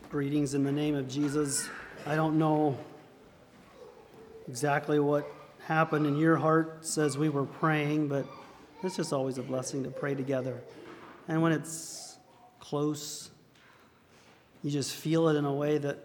Greetings in the name of Jesus. I don't know exactly what happened in your hearts as we were praying, but it's just always a blessing to pray together. And when it's close, you just feel it in a way that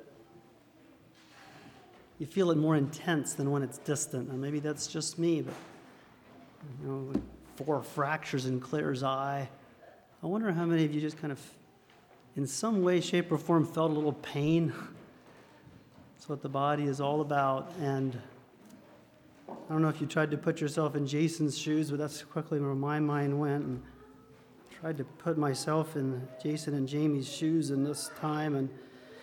you feel it more intense than when it's distant. And maybe that's just me, but like 4 fractures in Claire's eye. I wonder how many of you just kind of, in some way, shape, or form, felt a little pain. That's what the body is all about. And I don't know if you tried to put yourself in Jason's shoes, but that's quickly where my mind went. And I tried to put myself in Jason and Jamie's shoes in this time. And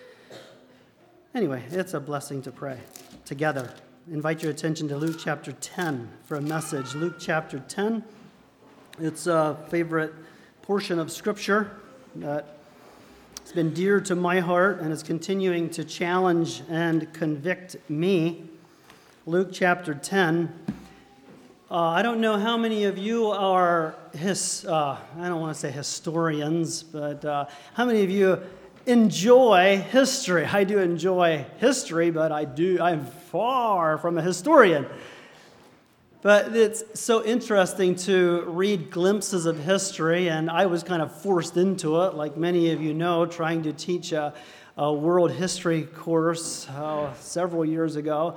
anyway, it's a blessing to pray together. Invite your attention to Luke chapter 10 for a message. Luke chapter 10. It's a favorite portion of Scripture that it's been dear to my heart and is continuing to challenge and convict me. Luke chapter 10. I don't know how many of you are, I don't want to say historians, but how many of you enjoy history? I do enjoy history, but I'm far from a historian. But it's so interesting to read glimpses of history, and I was kind of forced into it, like many of you know, trying to teach a world history course several years ago.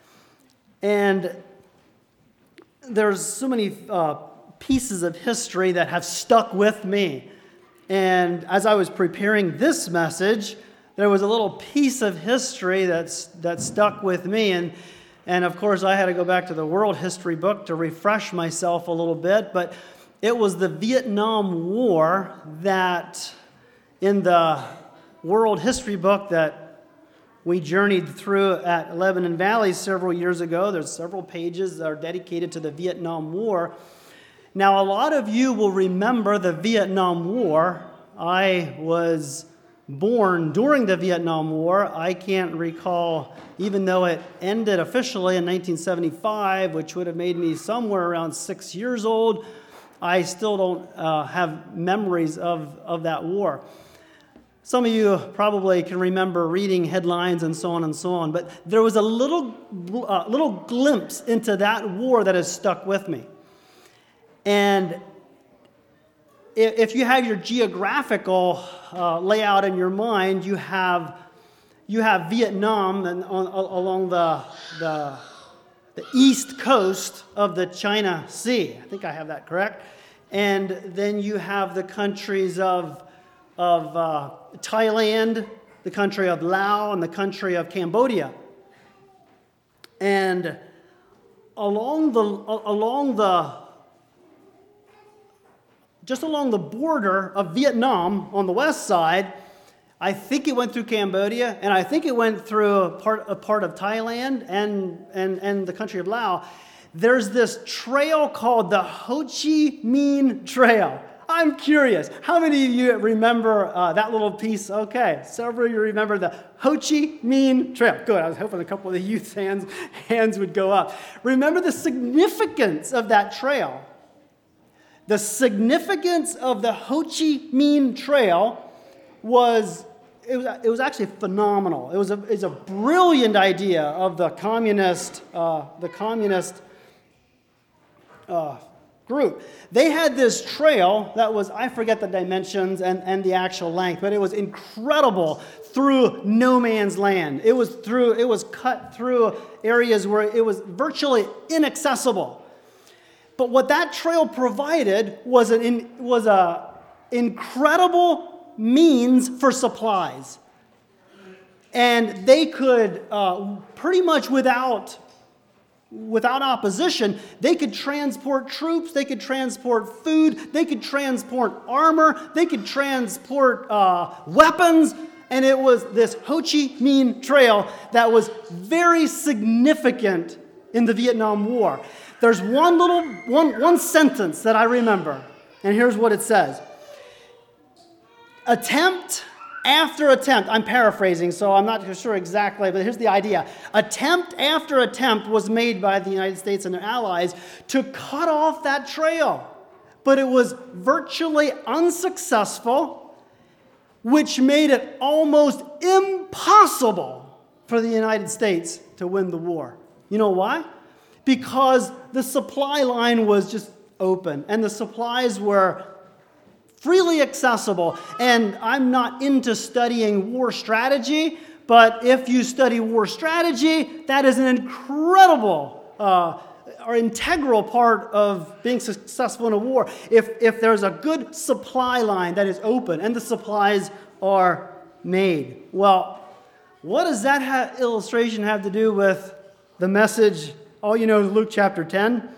And there's so many pieces of history that have stuck with me. And as I was preparing this message, there was a little piece of history that stuck with me. And of course, I had to go back to the world history book to refresh myself a little bit. But it was the Vietnam War that, in the world history book that we journeyed through at Lebanon Valley several years ago, there's several pages that are dedicated to the Vietnam War. Now, a lot of you will remember the Vietnam War. I was born during the Vietnam War. I can't recall, even though it ended officially in 1975, which would have made me somewhere around 6 years old, I still don't have memories of that war. Some of you probably can remember reading headlines and so on, but there was a little glimpse into that war that has stuck with me. And if you have your geographical layout in your mind, you have Vietnam and along the east coast of the China Sea. I think I have that correct. And then you have the countries of Thailand, the country of Laos, and the country of Cambodia. And along the border of Vietnam on the west side, I think it went through Cambodia, and I think it went through a part of Thailand and the country of Laos. There's this trail called the Ho Chi Minh Trail. I'm curious, how many of you remember that little piece? Okay, several of you remember the Ho Chi Minh Trail. Good, I was hoping a couple of the youth hands would go up. Remember the significance of that trail. The significance of the Ho Chi Minh Trail was actually phenomenal. It was a brilliant idea of the communist group. They had this trail that was, I forget the dimensions and the actual length, but it was incredible through no man's land. It was cut through areas where it was virtually inaccessible. But what that trail provided was an incredible means for supplies. And they could, pretty much without opposition, they could transport troops, they could transport food, they could transport armor, they could transport weapons. And it was this Ho Chi Minh Trail that was very significant in the Vietnam War. There's one sentence that I remember, and here's what it says. Attempt after attempt, I'm paraphrasing, so I'm not sure exactly, but here's the idea. Attempt after attempt was made by the United States and their allies to cut off that trail, but it was virtually unsuccessful. which made it almost impossible for the United States to win the war. You know why? Because the supply line was just open, and the supplies were freely accessible. And I'm not into studying war strategy, but if you study war strategy, that is an incredible or integral part of being successful in a war. If there's a good supply line that is open and the supplies are made. Well, what does that illustration have to do with the message? All you know is Luke chapter 10.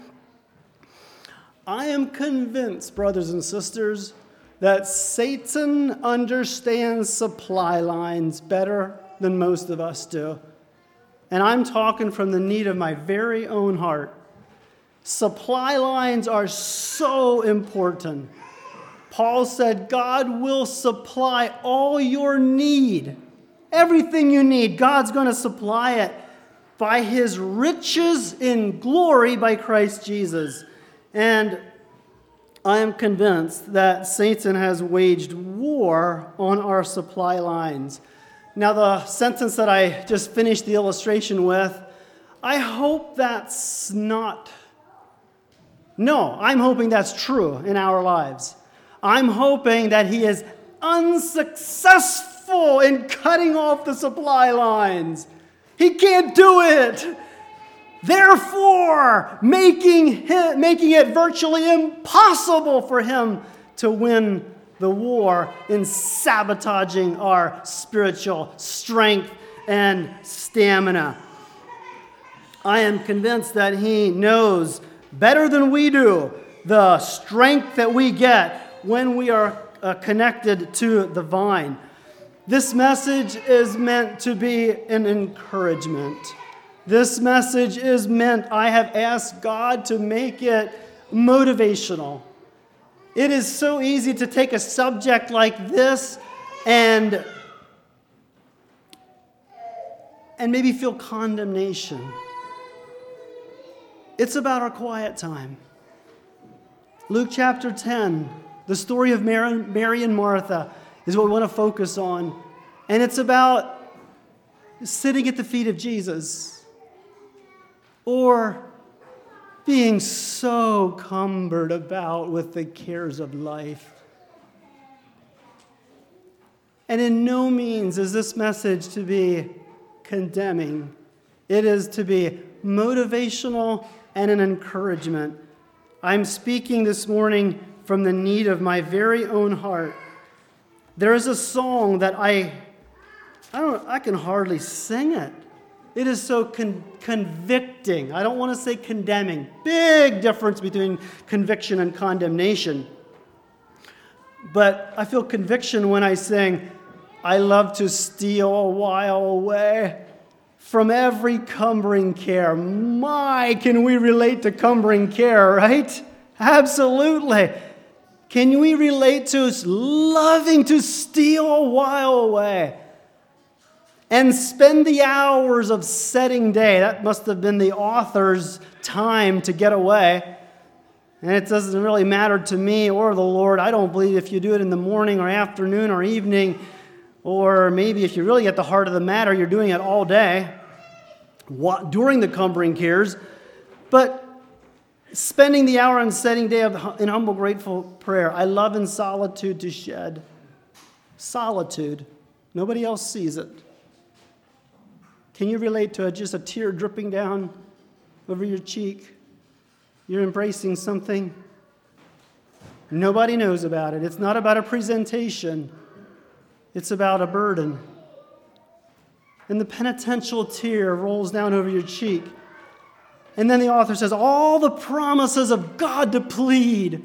I am convinced, brothers and sisters, that Satan understands supply lines better than most of us do. And I'm talking from the need of my very own heart. Supply lines are so important. Paul said, God will supply all your need. Everything you need, God's going to supply it by his riches in glory by Christ Jesus. And I am convinced that Satan has waged war on our supply lines. Now, the sentence that I just finished the illustration with, I hope that's not... No, I'm hoping that's true in our lives. I'm hoping that he is unsuccessful in cutting off the supply lines. He can't do it. Therefore, making it virtually impossible for him to win the war in sabotaging our spiritual strength and stamina. I am convinced that he knows better than we do the strength that we get when we are connected to the vine. This message is meant to be an encouragement. This message is meant, I have asked God to make it motivational. It is so easy to take a subject like this and maybe feel condemnation. It's about our quiet time. Luke chapter 10, the story of Mary and Martha is what we want to focus on. And it's about sitting at the feet of Jesus or being so cumbered about with the cares of life. And in no means is this message to be condemning. It is to be motivational and an encouragement. I'm speaking this morning from the need of my very own heart. There is a song that I can hardly sing it. It is so convicting. I don't want to say condemning. Big difference between conviction and condemnation. But I feel conviction when I sing, I love to steal a while away from every cumbering care. My, can we relate to cumbering care, right? Absolutely. Can we relate to loving to steal a while away and spend the hours of setting day? That must have been the author's time to get away. And it doesn't really matter to me or the Lord. I don't believe if you do it in the morning or afternoon or evening, or maybe if you really get the heart of the matter, you're doing it all day during the cumbering cares. But spending the hour on setting day in humble, grateful prayer. I love in solitude to shed. Solitude. Nobody else sees it. Can you relate to just a tear dripping down over your cheek? You're embracing something. Nobody knows about it. It's not about a presentation. It's about a burden. And the penitential tear rolls down over your cheek. And then the author says, all the promises of God to plead.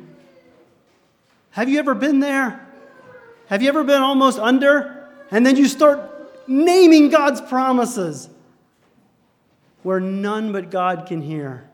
Have you ever been there? Have you ever been almost under? And then you start naming God's promises where none but God can hear.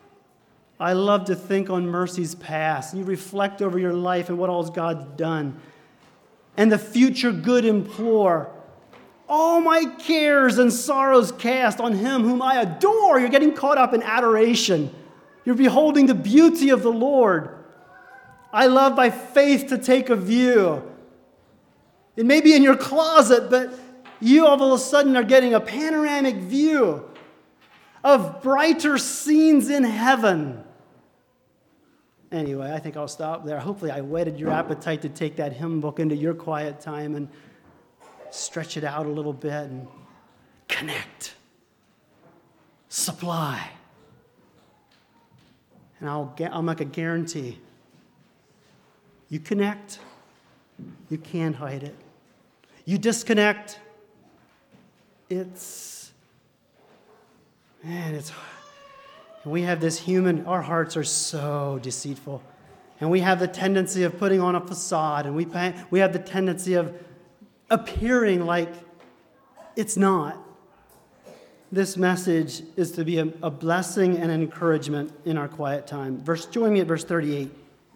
I love to think on mercy's past. You reflect over your life and what all God's done. And the future good implore. All my cares and sorrows cast on him whom I adore. You're getting caught up in adoration. You're beholding the beauty of the Lord. I love by faith to take a view. It may be in your closet, but you all of a sudden are getting a panoramic view of brighter scenes in heaven. Anyway, I think I'll stop there. Hopefully I whetted your appetite to take that hymn book into your quiet time and stretch it out a little bit and connect, supply. And I'll make a guarantee. You connect, you can't hide it. You disconnect, we have this our hearts are so deceitful. And we have the tendency of putting on a facade, and we have the tendency of appearing like it's not. This message is to be a blessing and an encouragement in our quiet time. Join me at verse 38.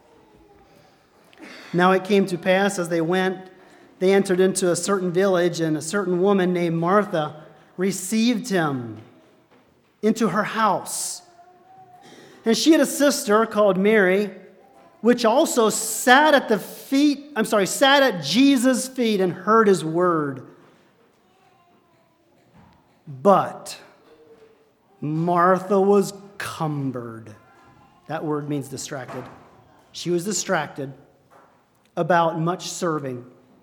Now it came to pass as they went, they entered into a certain village, and a certain woman named Martha received him into her house. And she had a sister called Mary, which also sat at Jesus' feet and heard his word. But Martha was cumbered. That word means distracted. She was distracted about much serving,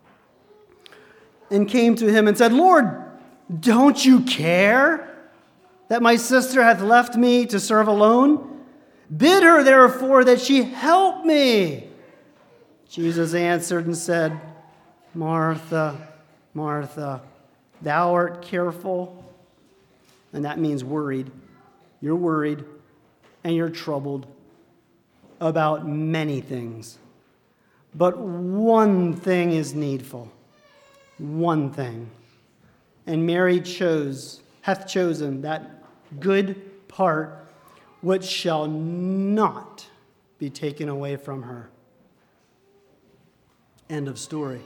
and came to him and said, Lord, don't you care that my sister hath left me to serve alone? Bid her therefore that she help me. Jesus answered and said, Martha, Martha, thou art careful. And that means worried. You're worried and you're troubled about many things. But one thing is needful. One thing. And Mary hath chosen that good part which shall not be taken away from her. End of story.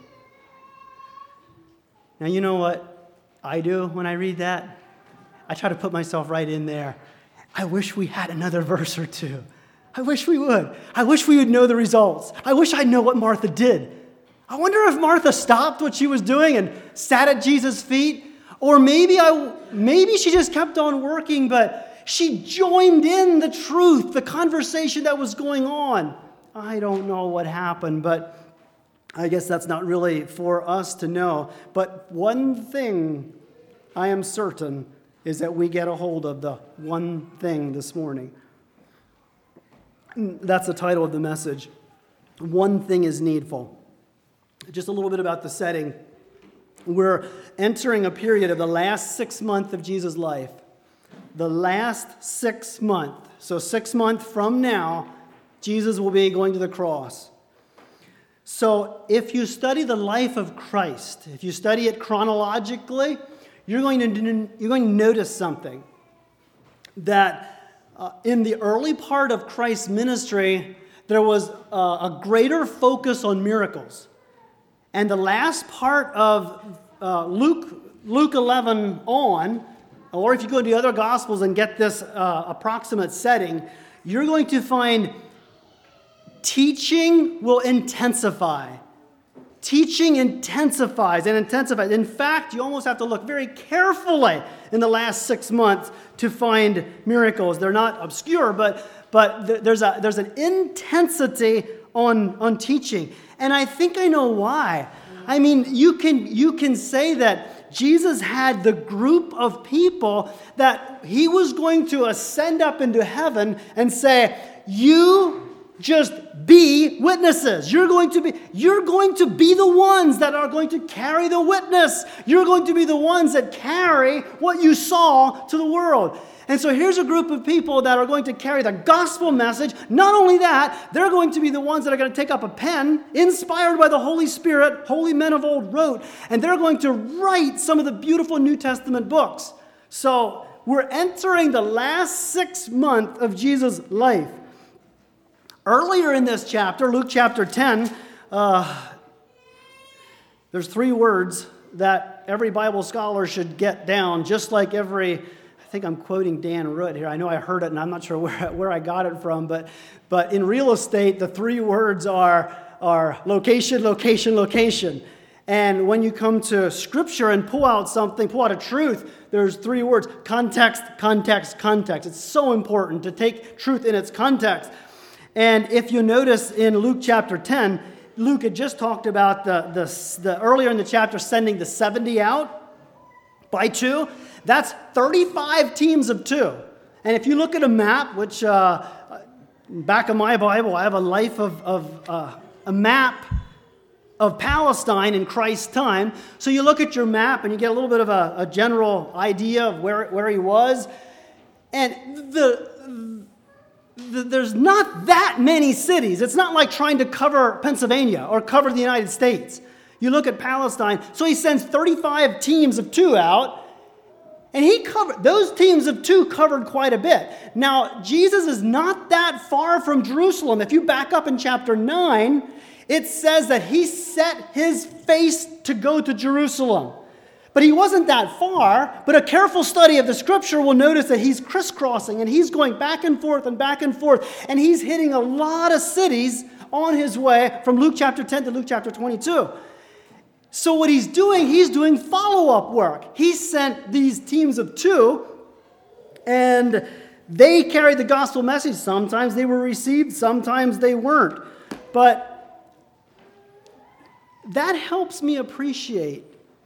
Now, you know what I do when I read that? I try to put myself right in there. I wish we had another verse or two. I wish we would. I wish we would know the results. I wish I'd know what Martha did. I wonder if Martha stopped what she was doing and sat at Jesus' feet. Or maybe she just kept on working, but she joined in the truth, the conversation that was going on. I don't know what happened, but I guess that's not really for us to know. But one thing I am certain is that we get a hold of the one thing this morning. That's the title of the message. One thing is needful. Just a little bit about the setting. We're entering a period of the last 6 months of Jesus' life. The last 6 months. So 6 months from now, Jesus will be going to the cross. So if you study the life of Christ, if you study it chronologically, you're going to notice something. That in the early part of Christ's ministry, there was a greater focus on miracles. And the last part of Luke 11 on, or if you go to the other Gospels and get this approximate setting, you're going to find teaching will intensify. Teaching intensifies and intensifies. In fact, you almost have to look very carefully in the last 6 months to find miracles. They're not obscure, but there's an intensity on teaching. And I think I know why. I mean, you can say that Jesus had the group of people that he was going to ascend up into heaven and say, you just be witnesses. You're going to be the ones that are going to carry the witness. You're going to be the ones that carry what you saw to the world. And so here's a group of people that are going to carry the gospel message. Not only that, they're going to be the ones that are going to take up a pen, inspired by the Holy Spirit, holy men of old wrote, and they're going to write some of the beautiful New Testament books. So we're entering the last 6 months of Jesus' life. Earlier in this chapter, Luke chapter 10, there's 3 words that every Bible scholar should get down, just like I think I'm quoting Dan Root here. I know I heard it, and I'm not sure where I got it from, but in real estate, the 3 words are location, location, location. And when you come to Scripture and pull out a truth, there's 3 words: context, context, context. It's so important to take truth in its context. And if you notice in Luke chapter 10, Luke had just talked about the earlier in the chapter sending the 70 out by 2. That's 35 teams of 2. And if you look at a map, which back of my Bible, I have a life of a map of Palestine in Christ's time. So you look at your map and you get a little bit of a general idea of where he was. And there's not that many cities. It's not like trying to cover Pennsylvania or cover the United States. You look at Palestine. So he sends 35 teams of 2 out. And those teams of 2 covered quite a bit. Now, Jesus is not that far from Jerusalem. If you back up in chapter 9, it says that he set his face to go to Jerusalem. But he wasn't that far. But a careful study of the Scripture will notice that he's crisscrossing and he's going back and forth and back and forth. And he's hitting a lot of cities on his way from Luke chapter 10 to Luke chapter 22. So what he's doing follow-up work. He sent these teams of 2, and they carried the gospel message. Sometimes they were received, sometimes they weren't. But that helps me appreciate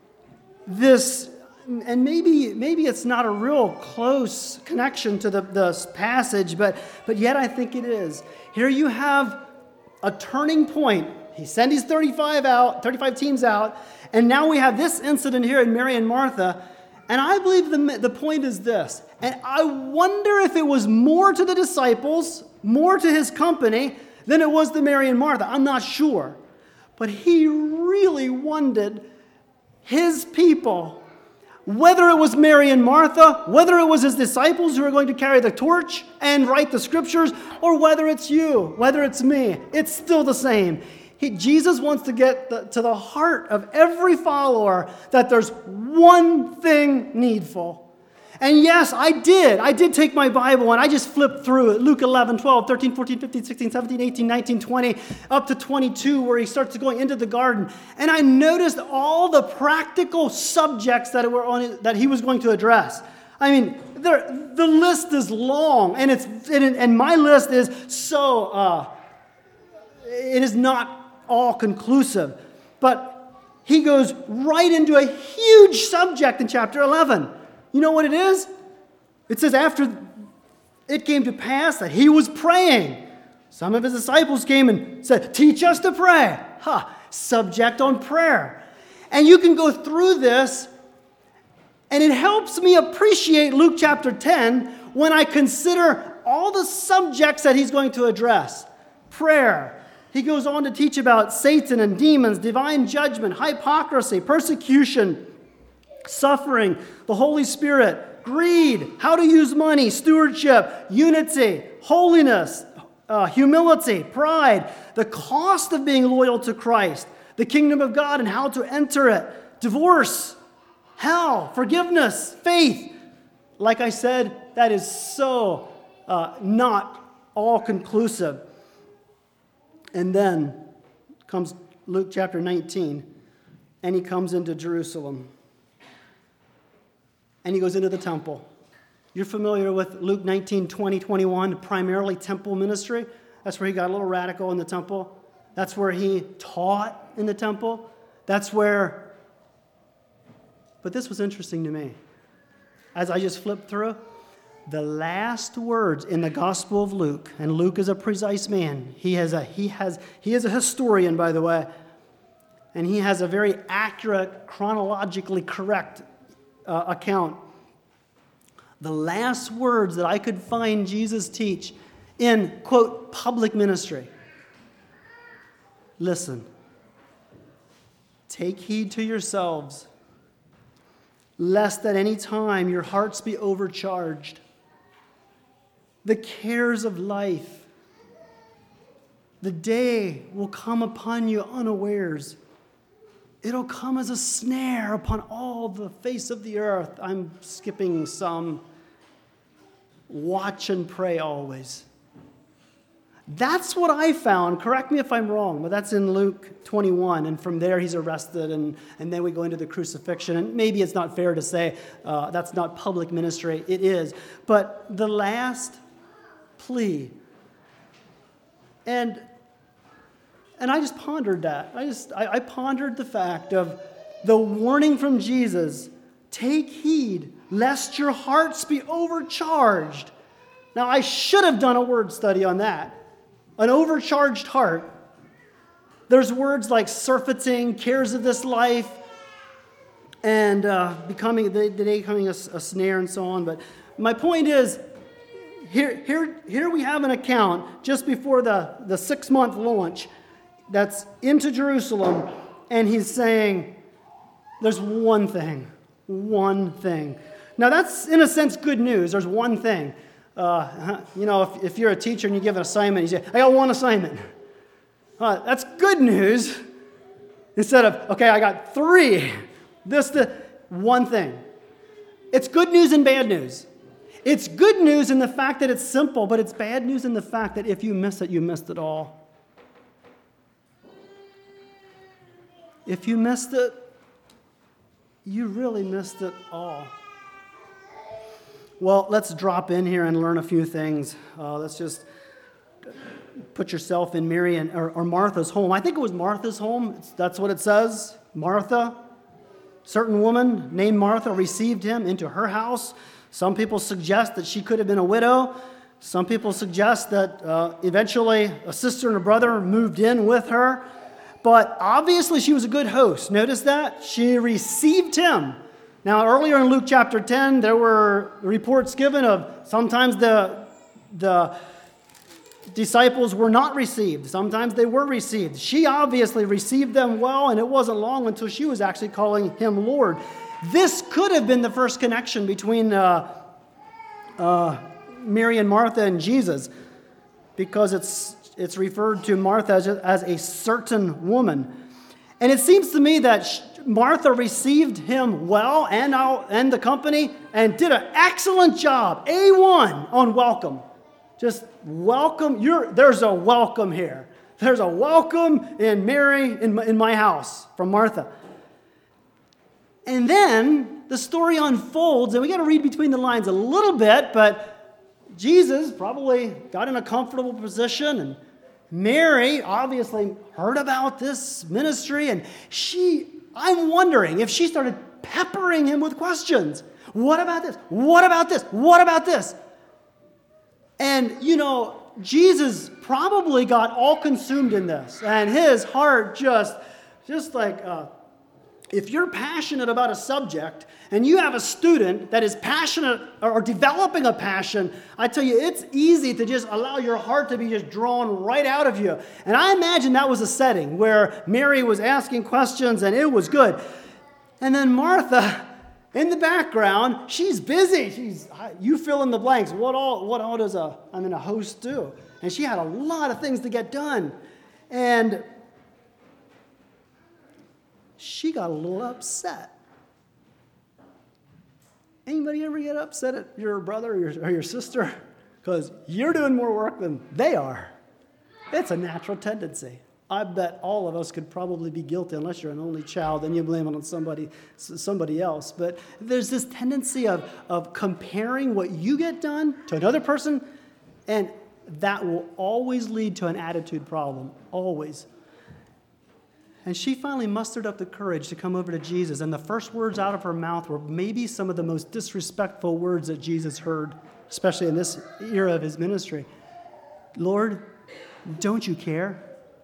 this, and maybe it's not a real close connection to the passage, but yet I think it is. Here you have a turning point. He sent his 35 teams out, and now we have this incident here in Mary and Martha, and I believe the point is this, and I wonder if it was more to the disciples, more to his company, than it was to Mary and Martha. I'm not sure. But he really wanted his people, whether it was Mary and Martha, whether it was his disciples who are going to carry the torch and write the Scriptures, or whether it's you, whether it's me, it's still the same. Jesus wants to get to the heart of every follower that there's one thing needful. And yes, I did take my Bible and I just flipped through it. Luke 11, 12, 13, 14, 15, 16, 17, 18, 19, 20, up to 22, where he starts going into the garden. And I noticed all the practical subjects that he was going to address. I mean, the list is long, and my list is so, it is not all conclusive. But he goes right into a huge subject in chapter 11. You know what it is? It says, after it came to pass that he was praying, some of his disciples came and said, teach us to pray. Subject on prayer. And you can go through this, and it helps me appreciate Luke chapter 10 when I consider all the subjects that he's going to address. Prayer. He goes on to teach about Satan and demons, divine judgment, hypocrisy, persecution, suffering, the Holy Spirit, greed, how to use money, stewardship, unity, holiness, humility, pride, the cost of being loyal to Christ, the kingdom of God and how to enter it, divorce, hell, forgiveness, faith. Like I said, that is so not all conclusive. And then comes Luke chapter 19, and he comes into Jerusalem. And he goes into the temple. You're familiar with Luke 19, 20, 21, primarily temple ministry. That's where he got a little radical in the temple. That's where he taught in the temple. But this was interesting to me. As I just flipped through, the last words in the Gospel of Luke, and Luke is a precise man. He is a historian, by the way, and he has a very accurate, chronologically correct account. The last words that I could find Jesus teach in, quote, public ministry. Listen, take heed to yourselves, lest at any time your hearts be overcharged. The cares of life, the day will come upon you unawares. It'll come as a snare upon all the face of the earth. I'm skipping some. Watch and pray always. That's what I found. Correct me if I'm wrong, but that's in Luke 21. And from there, he's arrested, and then we go into the crucifixion. And maybe it's not fair to say that's not public ministry. It is. But the last plea. And I just pondered that. I pondered the fact of the warning from Jesus, take heed lest your hearts be overcharged. Now, I should have done a word study on that. An overcharged heart. There's words like surfeiting, cares of this life, and becoming a snare and so on. But my point is, here we have an account just before the 6-month launch that's into Jerusalem, and he's saying, there's one thing. Now that's, in a sense, good news. There's one thing. If you're a teacher and you give an assignment, you say, I got one assignment. That's good news. Instead of, okay, I got 3. One thing. It's good news and bad news. It's good news in the fact that it's simple, but it's bad news in the fact that if you miss it, you missed it all. If you missed it, you really missed it all. Well, let's drop in here and learn a few things. Let's just put yourself in Mary or Martha's home. I think it was Martha's home. That's what it says. Martha, certain woman named Martha, received him into her house. Some people suggest that she could have been a widow. Some people suggest that eventually a sister and a brother moved in with her. But obviously she was a good host. Notice that? She received him. Now, earlier in Luke chapter 10, there were reports given of sometimes the disciples were not received. Sometimes they were received. She obviously received them well, and it wasn't long until she was actually calling him Lord. This could have been the first connection between Mary and Martha and Jesus, because it's referred to Martha as a certain woman. And it seems to me that Martha received him well and the company and did an excellent job, A1, on welcome. Just welcome. There's a welcome here. There's a welcome in Mary in my house from Martha. And then the story unfolds, and we got to read between the lines a little bit, but Jesus probably got in a comfortable position, and Mary obviously heard about this ministry, and I'm wondering if she started peppering him with questions. What about this? What about this? What about this? And, Jesus probably got all consumed in this, and his heart just like, if you're passionate about a subject and you have a student that is passionate or developing a passion, I tell you, it's easy to just allow your heart to be just drawn right out of you. And I imagine that was a setting where Mary was asking questions and it was good. And then Martha, in the background, she's busy. You fill in the blanks. What all does a host do? And she had a lot of things to get done. And she got a little upset. Anybody ever get upset at your brother or your sister? Because you're doing more work than they are. It's a natural tendency. I bet all of us could probably be guilty, unless you're an only child and you blame it on somebody else. But there's this tendency of comparing what you get done to another person, and that will always lead to an attitude problem, always. And she finally mustered up the courage to come over to Jesus, and the first words out of her mouth were maybe some of the most disrespectful words that Jesus heard, especially in this era of his ministry. Lord, don't you care?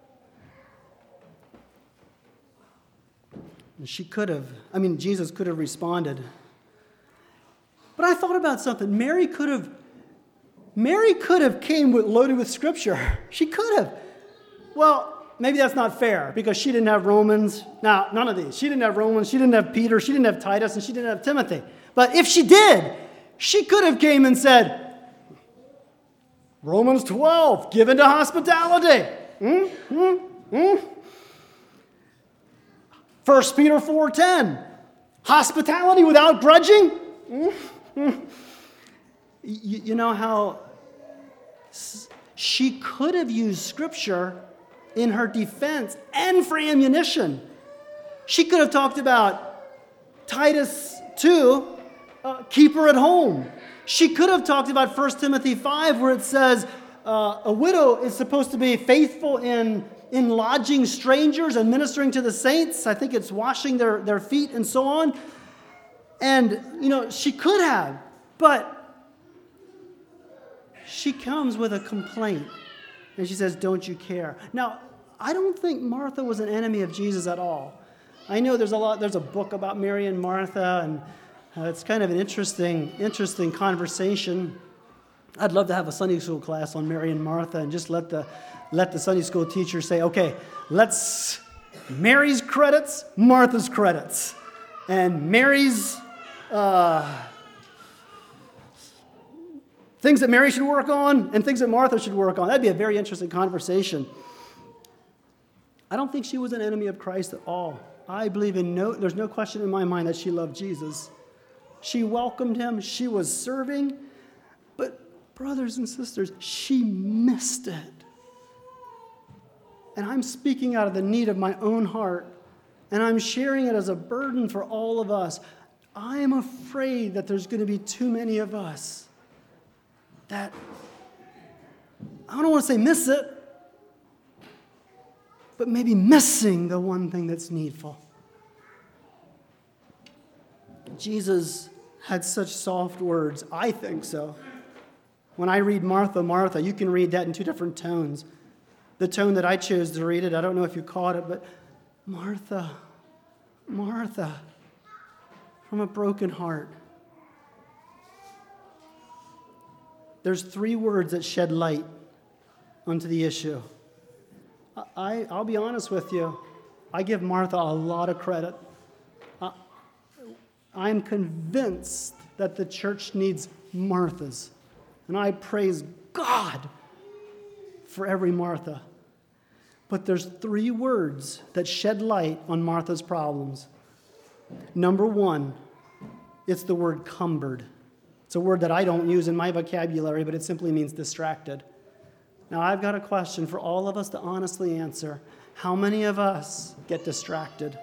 And Jesus could have responded. But I thought about something. Mary could have came loaded with Scripture. She could have. Well, maybe that's not fair, because she didn't have Romans. Now, none of these. She didn't have Romans, she didn't have Peter, she didn't have Titus, and she didn't have Timothy. But if she did, she could have came and said, Romans 12, given to hospitality. 1 Peter 4:10, hospitality without grudging. You know how she could have used Scripture in her defense and for ammunition. She could have talked about Titus 2, keep her at home. She could have talked about 1 Timothy 5, where it says a widow is supposed to be faithful in lodging strangers and ministering to the saints. I think it's washing their feet and so on. And, she could have, but she comes with a complaint. And she says, don't you care? Now, I don't think Martha was an enemy of Jesus at all. I know there's a book about Mary and Martha, and it's kind of an interesting conversation. I'd love to have a Sunday school class on Mary and Martha and just let the Sunday school teacher say, okay, let's Mary's credits, Martha's credits. And Mary's things that Mary should work on and things that Martha should work on. That'd be a very interesting conversation. I don't think she was an enemy of Christ at all. I believe there's no question in my mind that she loved Jesus. She welcomed him. She was serving. But brothers and sisters, she missed it. And I'm speaking out of the need of my own heart. And I'm sharing it as a burden for all of us. I am afraid that there's going to be too many of us that, I don't want to say miss it, but maybe missing the one thing that's needful. Jesus had such soft words. I think so. When I read Martha, Martha, you can read that in two different tones. The tone that I chose to read it, I don't know if you caught it, but Martha, Martha, from a broken heart. There's three words that shed light onto the issue. I'll be honest with you. I give Martha a lot of credit. I'm convinced that the church needs Marthas. And I praise God for every Martha. But there's three words that shed light on Martha's problems. Number one, it's the word cumbered. It's a word that I don't use in my vocabulary, but it simply means distracted. Now, I've got a question for all of us to honestly answer. How many of us get distracted?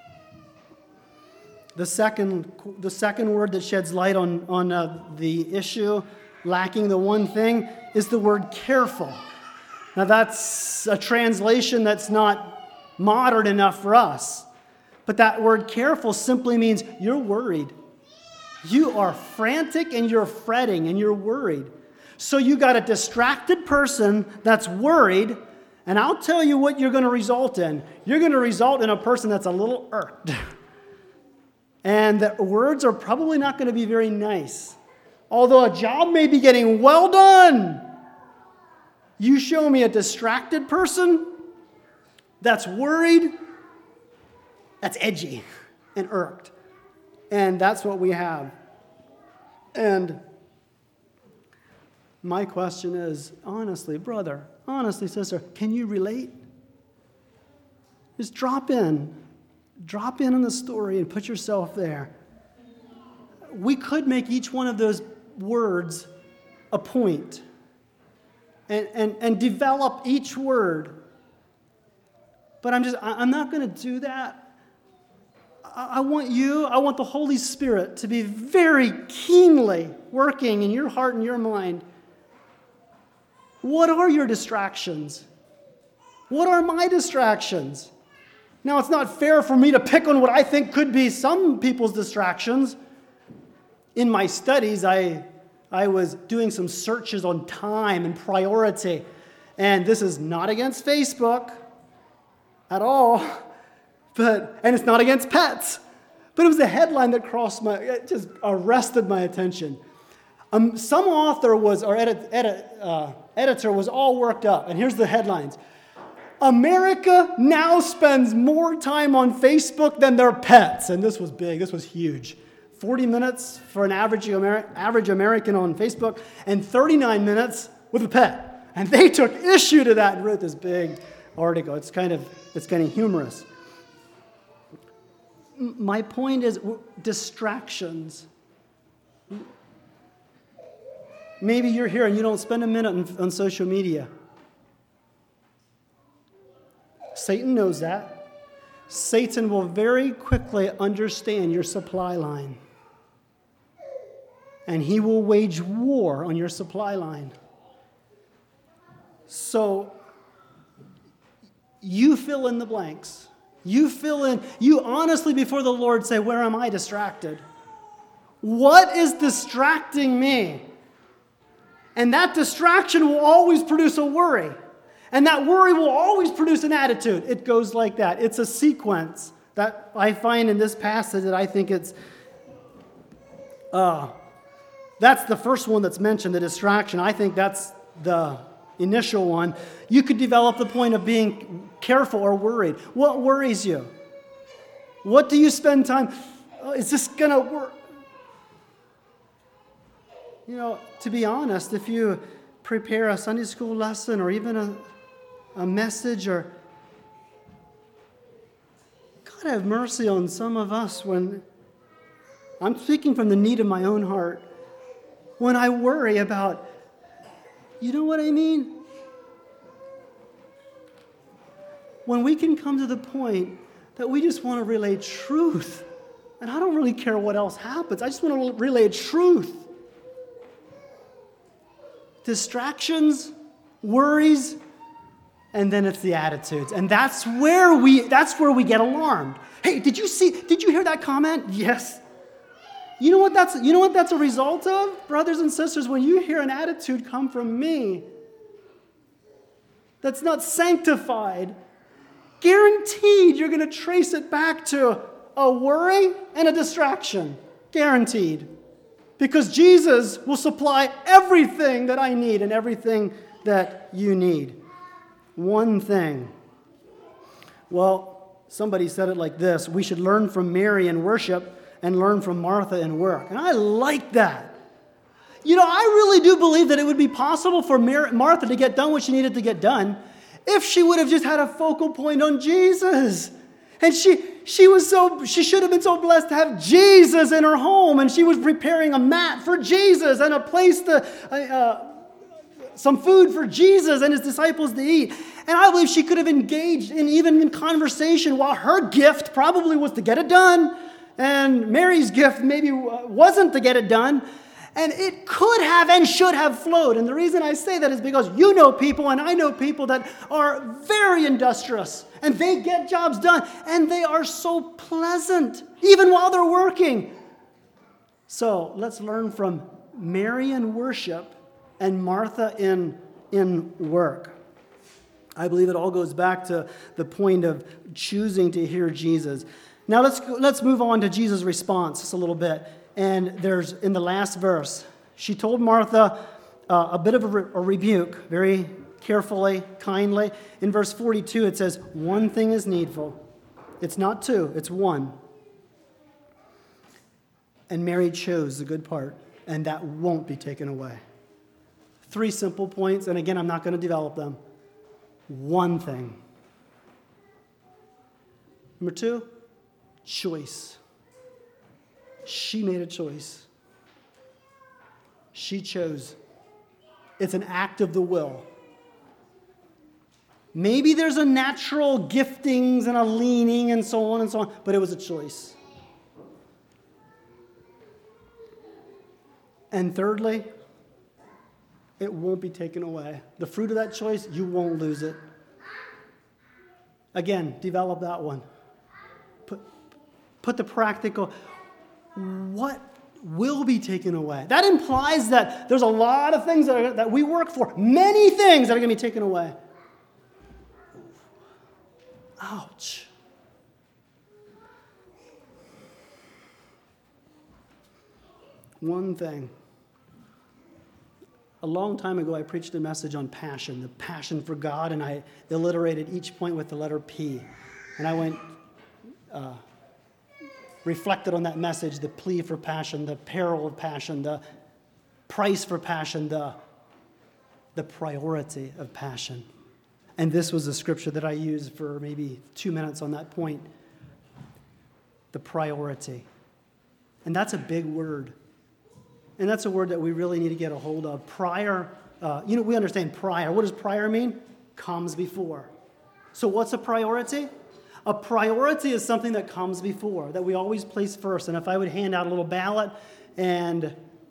The second word that sheds light on the issue, lacking the one thing, is the word careful. Now, that's a translation that's not modern enough for us. But that word careful simply means you're worried. You are frantic and you're fretting and you're worried. So you got a distracted person that's worried, and I'll tell you what you're going to result in. You're going to result in a person that's a little irked. And the words are probably not going to be very nice. Although a job may be getting well done, you show me a distracted person that's worried, that's edgy and irked. And that's what we have. And my question is, honestly, brother, honestly, sister, can you relate? Just drop in on the story and put yourself there. We could make each one of those words a point and develop each word. But I'm not going to do that. I want the Holy Spirit to be very keenly working in your heart and your mind. What are your distractions? What are my distractions? Now, it's not fair for me to pick on what I think could be some people's distractions. In my studies, I was doing some searches on time and priority. And this is not against Facebook at all, and it's not against pets. But it was a headline that it just arrested my attention. Some author editor was all worked up, and here's the headlines. America now spends more time on Facebook than their pets. And this was big, this was huge. 40 minutes for an average American on Facebook, and 39 minutes with a pet. And they took issue to that and wrote this big article. It's kind of humorous. My point is distractions. Maybe you're here and you don't spend a minute on social media. Satan knows that. Satan will very quickly understand your supply line. And he will wage war on your supply line. So, you fill in the blanks. You honestly before the Lord say, where am I distracted? What is distracting me? And that distraction will always produce a worry. And that worry will always produce an attitude. It goes like that. It's a sequence that I find in this passage that I think it's... that's the first one that's mentioned, the distraction. I think that's the initial one. You could develop the point of being careful or worried. What worries you? What do you spend time... is this going to work? To be honest, if you prepare a Sunday school lesson or even a message, or God have mercy on some of us when I'm speaking from the need of my own heart, when I worry about, you know what I mean? When we can come to the point that we just want to relay truth, and I don't really care what else happens, I just want to relay truth. Distractions, worries, and then it's the attitudes. And that's where we get alarmed. Hey, did you hear that comment? Yes. You know what that's a result of? Brothers and sisters, when you hear an attitude come from me that's not sanctified, guaranteed you're going to trace it back to a worry and a distraction. Guaranteed. Because Jesus will supply everything that I need and everything that you need. One thing. Well, somebody said it like this: we should learn from Mary in worship and learn from Martha in work. And I like that. I really do believe that it would be possible for Martha to get done what she needed to get done if she would have just had a focal point on Jesus. And she should have been so blessed to have Jesus in her home, and she was preparing a mat for Jesus and a place some food for Jesus and his disciples to eat. And I believe she could have engaged even in conversation, while her gift probably was to get it done, and Mary's gift maybe wasn't to get it done. And it could have and should have flowed. And the reason I say that is because you know people and I know people that are very industrious. And they get jobs done. And they are so pleasant, even while they're working. So let's learn from Mary in worship and Martha in work. I believe it all goes back to the point of choosing to hear Jesus. Now let's move on to Jesus' response just a little bit. And there's, in the last verse, she told Martha a bit of a rebuke, very carefully, kindly. In verse 42, it says, one thing is needful. It's not two, it's one. And Mary chose the good part, and that won't be taken away. 3 simple points, and again, I'm not going to develop them. One thing. Number 2, choice. She made a choice. She chose. It's an act of the will. Maybe there's a natural giftings and a leaning and so on, but it was a choice. And thirdly, it won't be taken away. The fruit of that choice, you won't lose it. Again, develop that one. Put the practical... What will be taken away? That implies that there's a lot of things that we work for, many things that are going to be taken away. Ouch. One thing. A long time ago, I preached a message on passion, the passion for God, and I alliterated each point with the letter P. And I went... reflected on that message, the plea for passion, the peril of passion, the price for passion, the priority of passion. And this was a scripture that I used for maybe 2 minutes on that point. The priority. And that's a big word. And that's a word that we really need to get a hold of. Prior, we understand prior. What does prior mean? Comes before. So what's a priority? A priority is something that comes before, that we always place first. And if I would hand out a little ballot, and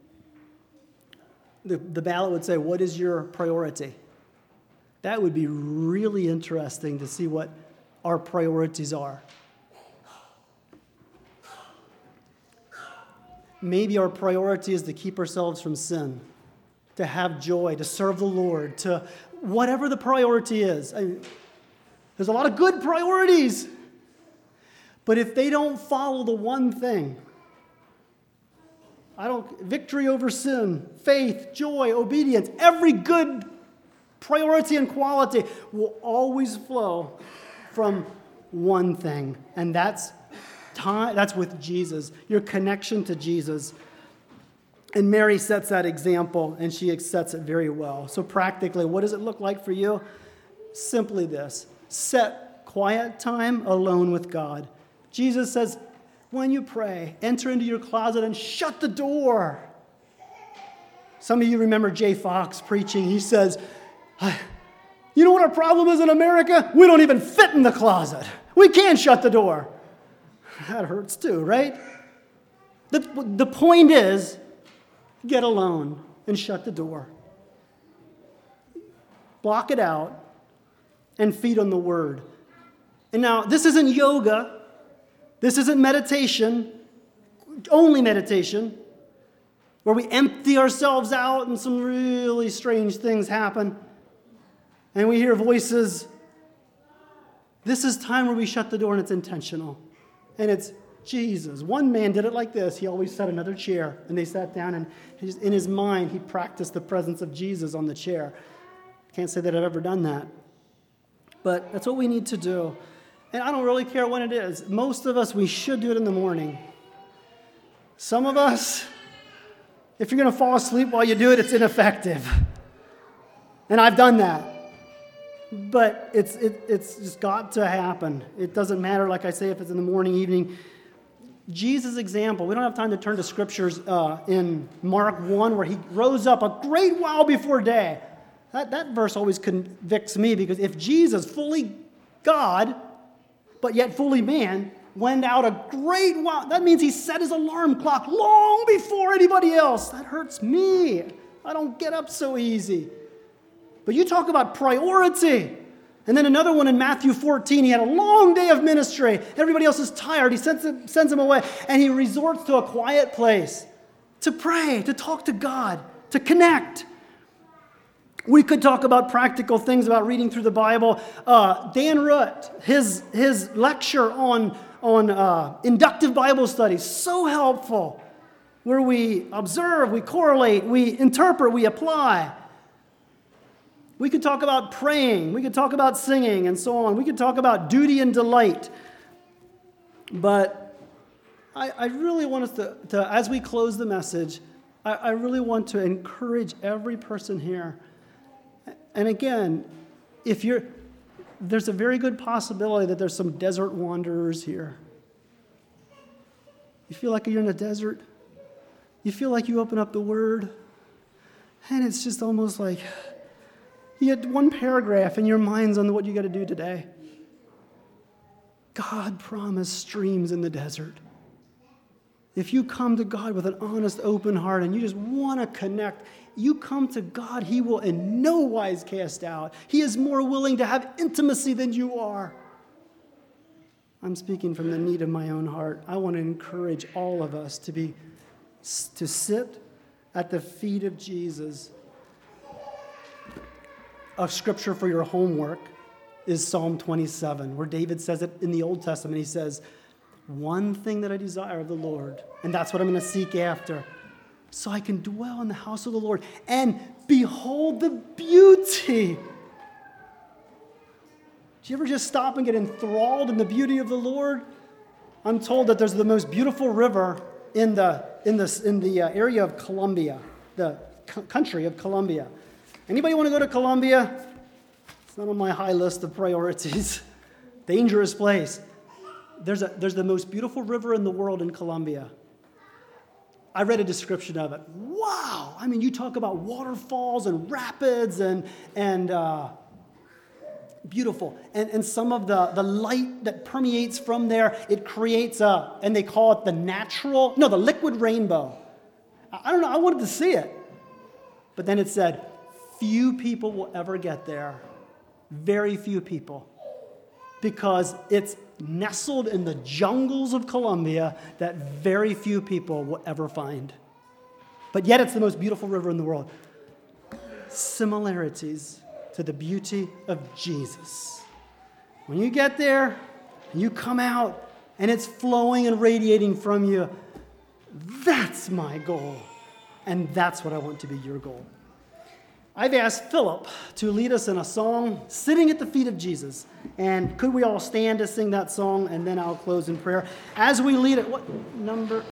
the ballot would say, what is your priority? That would be really interesting to see what our priorities are. Maybe our priority is to keep ourselves from sin, to have joy, to serve the Lord, to whatever the priority is. There's a lot of good priorities. But if they don't follow the one thing, victory over sin, faith, joy, obedience, every good priority and quality will always flow from one thing. And that's with Jesus, your connection to Jesus. And Mary sets that example, and she sets it very well. So practically, what does it look like for you? Simply this: set quiet time alone with God. Jesus says, when you pray, enter into your closet and shut the door. Some of you remember Jay Fox preaching. He says, you know what our problem is in America? We don't even fit in the closet. We can't shut the door. That hurts too, right? The point is, get alone and shut the door. Block it out and feed on the Word. And now, this isn't yoga. This isn't meditation, only meditation, where we empty ourselves out and some really strange things happen. And we hear voices. This is time where we shut the door, and it's intentional. And it's Jesus. One man did it like this. He always set another chair, and they sat down, and in his mind, he practiced the presence of Jesus on the chair. Can't say that I've ever done that. But that's what we need to do. And I don't really care when it is. Most of us, we should do it in the morning. Some of us, if you're going to fall asleep while you do it, it's ineffective. And I've done that. But it's just got to happen. It doesn't matter, like I say, if it's in the morning, evening. Jesus' example, we don't have time to turn to scriptures in Mark 1 where he rose up a great while before day. That verse always convicts me, because if Jesus, fully God, but yet fully man, went out a great while, that means he set his alarm clock long before anybody else. That hurts me. I don't get up so easy. But you talk about priority. And then another one in Matthew 14, he had a long day of ministry. Everybody else is tired. He sends them away, and he resorts to a quiet place to pray, to talk to God, to connect. We could talk about practical things about reading through the Bible. Dan Root, his lecture on inductive Bible study, so helpful, where we observe, we correlate, we interpret, we apply. We could talk about praying. We could talk about singing and so on. We could talk about duty and delight. But I really want us to, as we close the message, I really want to encourage every person here. And again, there's a very good possibility that there's some desert wanderers here. You feel like you're in a desert. You feel like you open up the Word, and it's just almost like you get one paragraph and your mind's on what you got to do today. God promised streams in the desert. If you come to God with an honest, open heart and you just want to connect, you come to God, He will in no wise cast out. He is more willing to have intimacy than you are. I'm speaking from the need of my own heart. I want to encourage all of us to sit at the feet of Jesus. A scripture for your homework is Psalm 27, where David says it in the Old Testament. He says, one thing that I desire of the Lord, and that's what I'm going to seek after, so I can dwell in the house of the Lord and behold the beauty. Do you ever just stop and get enthralled in the beauty of the Lord? I'm told that there's the most beautiful river in the area of Colombia, the country of Colombia. Anybody want to go to Colombia? It's not on my high list of priorities. Dangerous place. There's the most beautiful river in the world in Colombia. I read a description of it. wow. I mean, you talk about waterfalls and rapids and beautiful. And some of the light that permeates from there, it creates and they call it the liquid rainbow. I don't know, I wanted to see it. But then it said, few people will ever get there. Very few people. Because it's nestled in the jungles of Colombia that very few people will ever find. But yet it's the most beautiful river in the world. Similarities to the beauty of Jesus. When you get there, and you come out, and it's flowing and radiating from you, that's my goal. And that's what I want to be your goal. I've asked Philip to lead us in a song, Sitting at the Feet of Jesus. And could we all stand to sing that song, and then I'll close in prayer. As we lead it, what number?